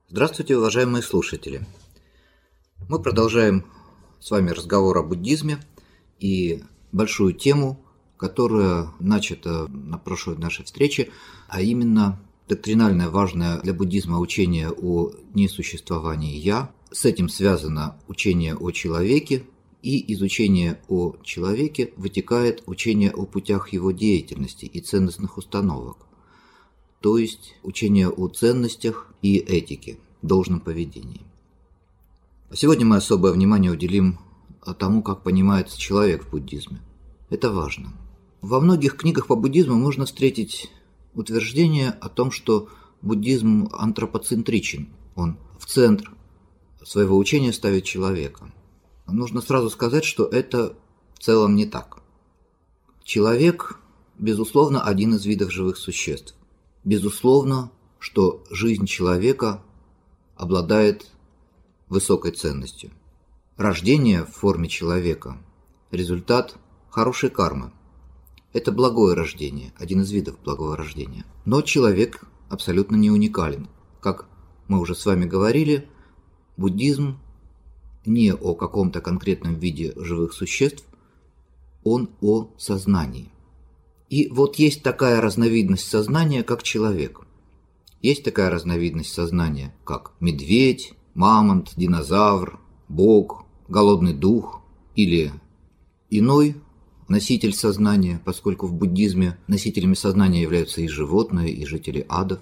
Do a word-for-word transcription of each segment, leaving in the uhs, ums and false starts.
Здравствуйте, уважаемые слушатели! Мы продолжаем с вами разговор о буддизме и большую тему, которая начата на прошлой нашей встрече, а именно доктринальное важное для буддизма учение о несуществовании «я». С этим связано учение о человеке, и из учения о человеке вытекает учение о путях его деятельности и ценностных установок, то есть учение о ценностях и этике, должном поведении. Сегодня мы особое внимание уделим тому, как понимается человек в буддизме. Это важно. Во многих книгах по буддизму можно встретить утверждение о том, что буддизм антропоцентричен, он в центр своего учения ставит человека. Нужно сразу сказать, что это в целом не так. Человек, безусловно, один из видов живых существ. Безусловно, что жизнь человека обладает высокой ценностью. Рождение в форме человека – результат хорошей кармы. Это благое рождение, один из видов благого рождения. Но человек абсолютно не уникален. Как мы уже с вами говорили, буддизм не о каком-то конкретном виде живых существ, он о сознании. И вот есть такая разновидность сознания, как человек. Есть такая разновидность сознания, как медведь, мамонт, динозавр, бог, голодный дух или иной носитель сознания, поскольку в буддизме носителями сознания являются и животные, и жители адов.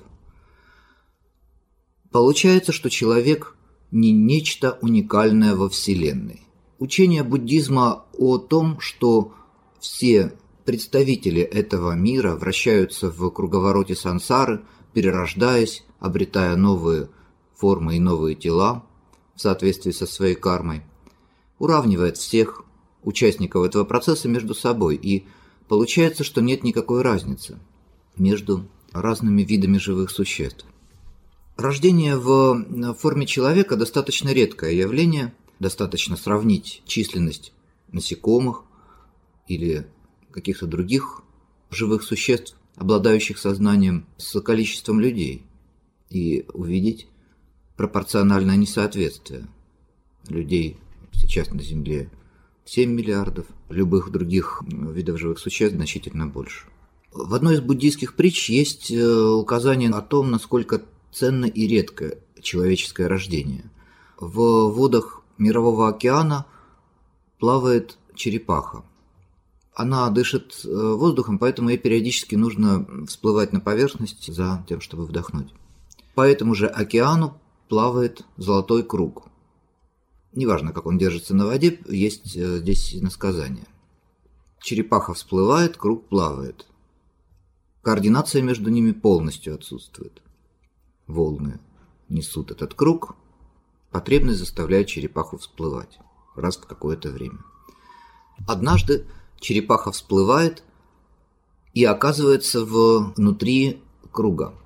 Получается, что человек не нечто уникальное во Вселенной. Учение буддизма о том, что все представители этого мира вращаются в круговороте сансары, перерождаясь, обретая новые формы и новые тела в соответствии со своей кармой, уравнивает всех участников этого процесса между собой, и получается, что нет никакой разницы между разными видами живых существ. Рождение в форме человека достаточно редкое явление, достаточно сравнить численность насекомых или каких-то других живых существ, обладающих сознанием, с количеством людей, и увидеть пропорциональное несоответствие. Людей сейчас на Земле семь миллиардов, любых других видов живых существ значительно больше. В одной из буддийских притч есть указание о том, насколько ценно и редко человеческое рождение. В водах Мирового океана плавает черепаха. Она дышит воздухом, поэтому ей периодически нужно всплывать на поверхность за тем, чтобы вдохнуть. По этому же океану плавает золотой круг. Неважно, как он держится на воде, есть здесь иносказание. Черепаха всплывает, круг плавает. Координация между ними полностью отсутствует. Волны несут этот круг, потребность заставляет черепаху всплывать раз в какое-то время. Однажды черепаха всплывает и оказывается внутри круга.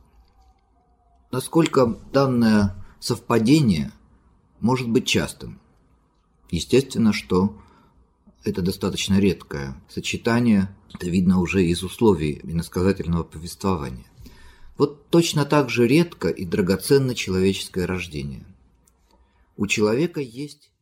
Насколько данное совпадение может быть частым? Естественно, что это достаточно редкое сочетание, это видно уже из условий иносказательного повествования. Вот точно так же редко и драгоценно человеческое рождение. У человека есть